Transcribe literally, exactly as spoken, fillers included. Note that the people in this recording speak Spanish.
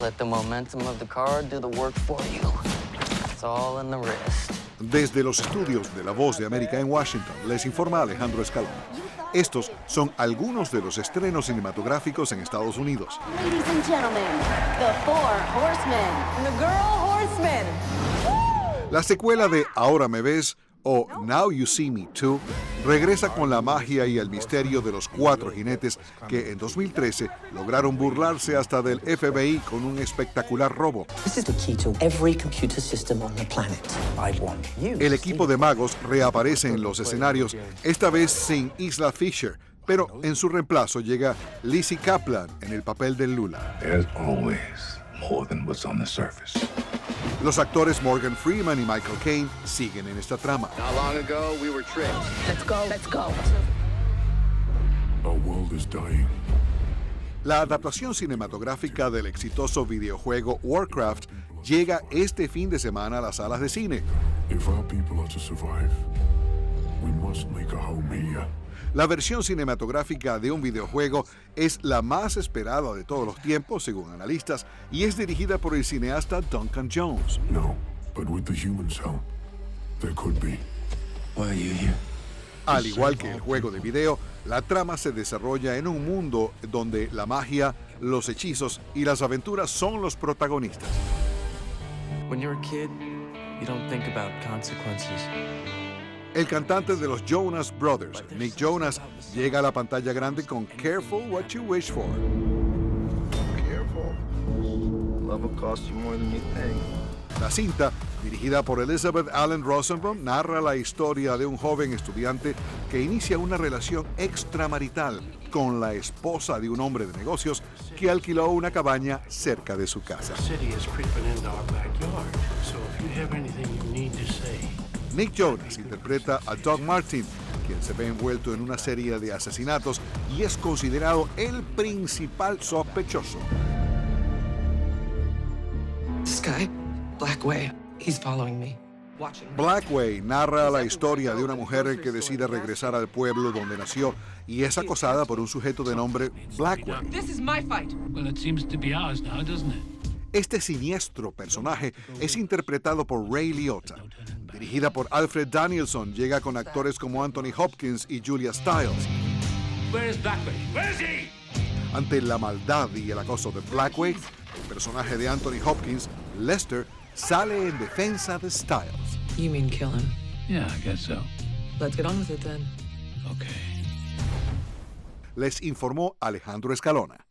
Let the momentum of the car do the work for you. It's all in the wrist. Desde los estudios de La Voz de América en Washington, les informa Alejandro Escalón. Estos son algunos de los estrenos cinematográficos en Estados Unidos. Ladies and gentlemen, the Four Horsemen. The Girl Horsemen. La secuela de Ahora me ves o Now You See Me Too regresa con la magia y el misterio de los cuatro jinetes que en dos mil trece lograron burlarse hasta del F B I con un espectacular robo. El equipo de magos reaparece en los escenarios, esta vez sin Isla Fisher, pero en su reemplazo llega Lizzie Kaplan en el papel de Lula. There's always more than what's on the surface. Los actores Morgan Freeman y Michael Caine siguen en esta trama. Not long ago, we were tricked. Let's go, let's go. Our world is dying. La adaptación cinematográfica del exitoso videojuego Warcraft llega este fin de semana a las salas de cine. If our people are to survive, we must make a home here. La versión cinematográfica de un videojuego es la más esperada de todos los tiempos, según analistas, y es dirigida por el cineasta Duncan Jones. No, but with the humans' help, there could be. Why are you here? Al igual que el juego de video, la trama se desarrolla en un mundo donde la magia, los hechizos y las aventuras son los protagonistas. When you're a kid, you don't think about consequences. El cantante de los Jonas Brothers, Nick Jonas, llega a la pantalla grande con Careful What You Wish For. Careful. Love will cost you more than you think. La cinta, dirigida por Elizabeth Allen Rosenbaum, narra la historia de un joven estudiante que inicia una relación extramarital con la esposa de un hombre de negocios que alquiló una cabaña cerca de su casa. Nick Jonas interpreta a Doug Martin, quien se ve envuelto en una serie de asesinatos y es considerado el principal sospechoso. This guy, Blackway, he's following me. Blackway narra la historia de una mujer que decide regresar al pueblo donde nació y es acosada por un sujeto de nombre Blackway. This is my fight. Well, it seems to be ours now, doesn't it? Este siniestro personaje es interpretado por Ray Liotta. Dirigida por Alfred Danielson, llega con actores como Anthony Hopkins y Julia Stiles. Where is Blackway? Where is he? Ante la maldad y el acoso de Blackway, el personaje de Anthony Hopkins, Lester, sale en defensa de Stiles. You mean kill him? Yeah, I guess so. Let's get on with it then. Okay. Les informó Alejandro Escalona.